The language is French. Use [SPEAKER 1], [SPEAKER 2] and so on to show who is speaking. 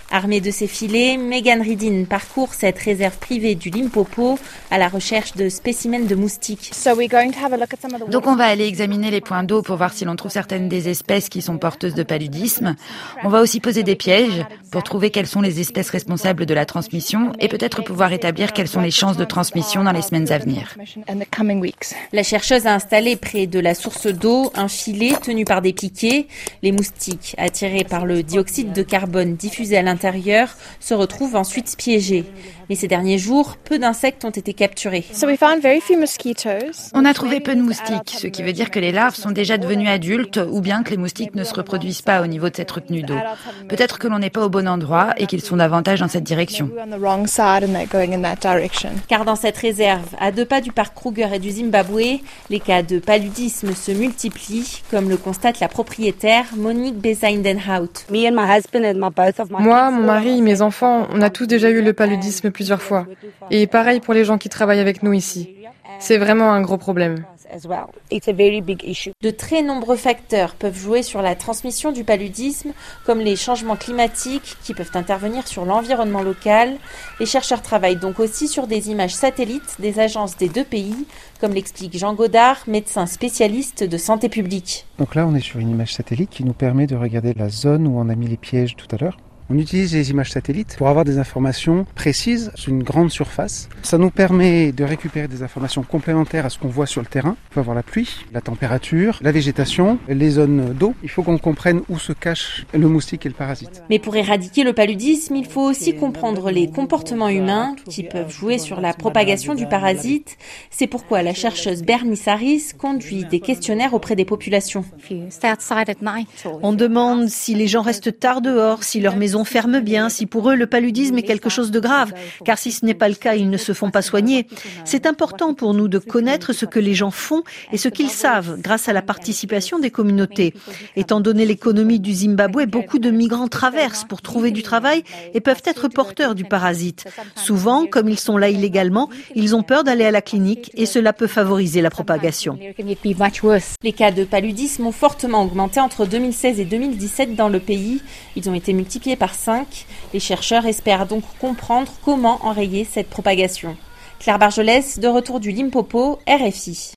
[SPEAKER 1] Armée de ses filets, Megan Ridin parcourt cette réserve privée du Limpopo à la recherche de spécimens de moustiques.
[SPEAKER 2] Donc on va aller examiner les points d'eau pour voir si l'on trouve certaines des espèces qui sont porteuses de paludisme. On va aussi poser des pièges pour trouver quelles sont les espèces responsables de la transmission et peut-être pouvoir établir quelles sont les chances de transmission dans les semaines à venir.
[SPEAKER 1] La chercheuse a installé près de la source d'eau un filet tenu par des piquets. Les moustiques, attirés par le dioxyde de carbone diffusé à l'intérieur, se retrouvent ensuite piégés. Mais ces derniers jours, peu d'insectes ont été capturés.
[SPEAKER 2] On a trouvé peu de moustiques, ce qui veut dire que les larves sont déjà devenues adultes ou bien que les moustiques ne se reproduisent pas au niveau de cette retenue d'eau. Peut-être que l'on n'est pas au bon endroit et qu'ils sont davantage dans cette direction.
[SPEAKER 1] Car dans cette réserve, à 2 pas du parc Kruger et du Zimbabwe, les cas de paludisme se multiplient, comme le constate la propriétaire Monique Besaindenhout.
[SPEAKER 3] Moi, mon mari et mes enfants, on a tous déjà eu le paludisme plusieurs fois. Et pareil pour les gens qui travaillent avec nous ici. C'est vraiment un gros problème.
[SPEAKER 1] De très nombreux facteurs peuvent jouer sur la transmission du paludisme, comme les changements climatiques qui peuvent intervenir sur l'environnement local. Les chercheurs travaillent donc aussi sur des images satellites des agences des 2 pays, comme l'explique Jean Godard, médecin spécialiste de santé publique.
[SPEAKER 4] Donc là, on est sur une image satellite qui nous permet de regarder la zone où on a mis les pièges tout à l'heure. On utilise les images satellites pour avoir des informations précises sur une grande surface. Ça nous permet de récupérer des informations complémentaires à ce qu'on voit sur le terrain. On peut avoir la pluie, la température, la végétation, les zones d'eau. Il faut qu'on comprenne où se cache le moustique et le parasite.
[SPEAKER 1] Mais pour éradiquer le paludisme, il faut aussi comprendre les comportements humains qui peuvent jouer sur la propagation du parasite. C'est pourquoi la chercheuse Bernice Harris conduit des questionnaires auprès des populations.
[SPEAKER 5] On demande si les gens restent tard dehors, si leur maison ferme bien, si pour eux le paludisme est quelque chose de grave, car si ce n'est pas le cas, ils ne se font pas soigner. C'est important pour nous de connaître ce que les gens font et ce qu'ils savent grâce à la participation des communautés. Étant donné l'économie du Zimbabwe, beaucoup de migrants traversent pour trouver du travail et peuvent être porteurs du parasite. Souvent, comme ils sont là illégalement, ils ont peur d'aller à la clinique et cela peut favoriser la propagation.
[SPEAKER 1] Les cas de paludisme ont fortement augmenté entre 2016 et 2017 dans le pays. Ils ont été multipliés par 5. Les chercheurs espèrent donc comprendre comment enrayer cette propagation. Claire Barjolès, de retour du Limpopo, RFI.